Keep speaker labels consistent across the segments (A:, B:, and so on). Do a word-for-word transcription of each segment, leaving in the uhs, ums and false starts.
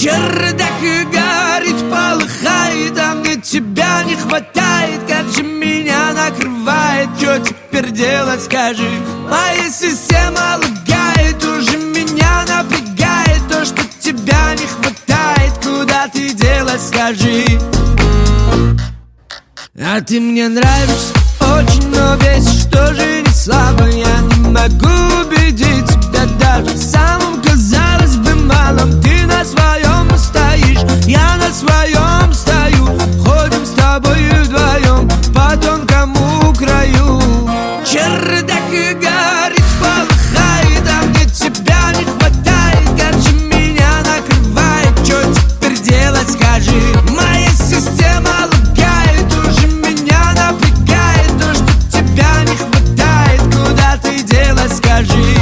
A: Чердак горит, полыхает, а мне тебя не хватает. Как же меня накрывает, что теперь делать, скажи? Моя система лагает, уже меня напрягает то, что тебя не хватает. Куда ты делать, скажи? А ты мне нравишься очень, но весишь тоже не слабо. Я не могу убедить тебя даже в самом, казалось бы, малом. Ты на своем стоишь, я на своем стою. Ходим с тобой вдвоем по тонкому краю. Чердак горит, полыхает, а мне тебя не хватает. Как же меня накрывает, что теперь делать, скажи? Моя система лагает, уже меня напрягает то, что тебя не хватает. Куда ты делать, скажи?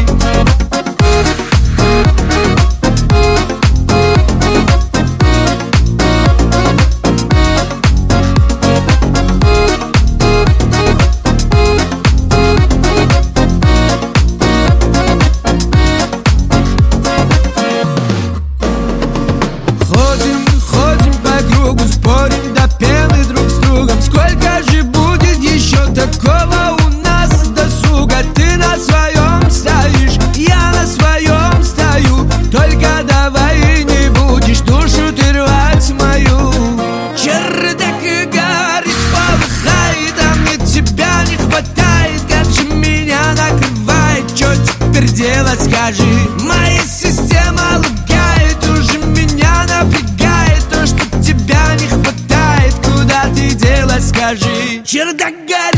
A: Ходим, ходим по кругу, спорим до пены друг с другом. Сколько же будет еще такого у нас досуга? Ты на своем стоишь, я на своем стою. Только давай не будешь душу ты рвать мою. Чердак горит, полыхает, а мне тебя не хватает. Как же меня накрывает, что теперь делать, скажи? Моя система лагает, уже меня напрягает то, что тебя не хватает. Куда ты делать, скажи? Чердак горит.